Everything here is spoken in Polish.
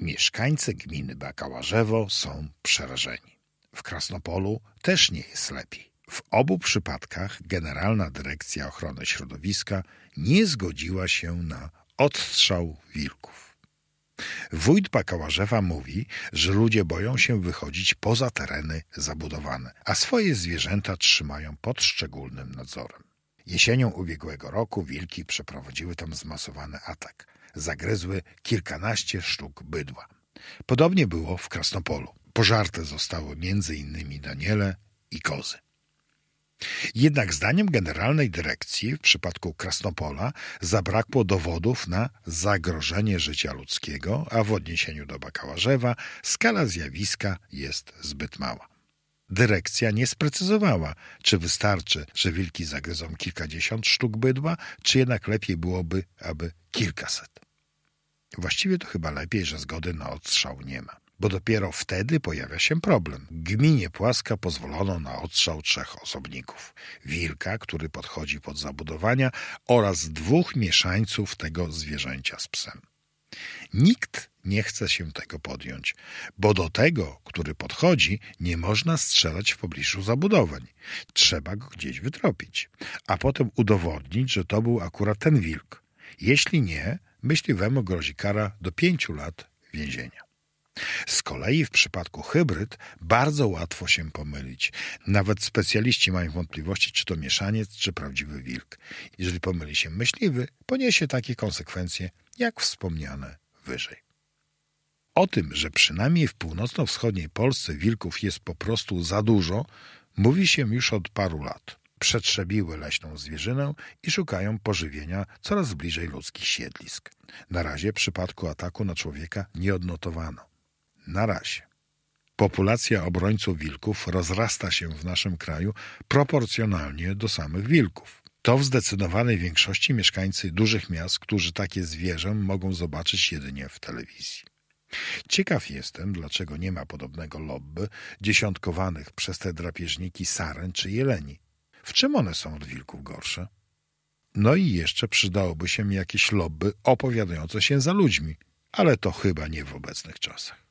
Mieszkańcy gminy Bakałarzewo są przerażeni. W Krasnopolu też nie jest lepiej. W obu przypadkach Generalna Dyrekcja Ochrony Środowiska nie zgodziła się na odstrzał wilków. Wójt Bakałarzewa mówi, że ludzie boją się wychodzić poza tereny zabudowane, a swoje zwierzęta trzymają pod szczególnym nadzorem. Jesienią ubiegłego roku wilki przeprowadziły tam zmasowany atak. Zagryzły kilkanaście sztuk bydła. Podobnie było w Krasnopolu. Pożarte zostały m.in. daniele i kozy. Jednak zdaniem Generalnej Dyrekcji w przypadku Krasnopola zabrakło dowodów na zagrożenie życia ludzkiego, a w odniesieniu do Bakałarzewa skala zjawiska jest zbyt mała. Dyrekcja nie sprecyzowała, czy wystarczy, że wilki zagryzą kilkadziesiąt sztuk bydła, czy jednak lepiej byłoby, aby kilkaset. Właściwie to chyba lepiej, że zgody na odstrzał nie ma, bo dopiero wtedy pojawia się problem. Gminie Płaska pozwolono na odstrzał 3 osobników. Wilka, który podchodzi pod zabudowania, oraz 2 mieszańców tego zwierzęcia z psem. Nikt nie chce się tego podjąć, bo do tego, który podchodzi, nie można strzelać w pobliżu zabudowań. Trzeba go gdzieś wytropić, a potem udowodnić, że to był akurat ten wilk. Jeśli nie, myśliwemu grozi kara do 5 lat więzienia. Z kolei w przypadku hybryd bardzo łatwo się pomylić. Nawet specjaliści mają wątpliwości, czy to mieszaniec, czy prawdziwy wilk. Jeżeli pomyli się myśliwy, poniesie takie konsekwencje, jak wspomniane wyżej. O tym, że przynajmniej w północno-wschodniej Polsce wilków jest po prostu za dużo, mówi się już od paru lat. Przetrzebiły leśną zwierzynę i szukają pożywienia coraz bliżej ludzkich siedlisk. Na razie przypadku ataku na człowieka nie odnotowano. Na razie. Populacja obrońców wilków rozrasta się w naszym kraju proporcjonalnie do samych wilków. To w zdecydowanej większości mieszkańcy dużych miast, którzy takie zwierzę mogą zobaczyć jedynie w telewizji. Ciekaw jestem, dlaczego nie ma podobnego lobby dziesiątkowanych przez te drapieżniki saren czy jeleni. W czym one są od wilków gorsze? No i jeszcze przydałoby się jakieś lobby opowiadające się za ludźmi, ale to chyba nie w obecnych czasach.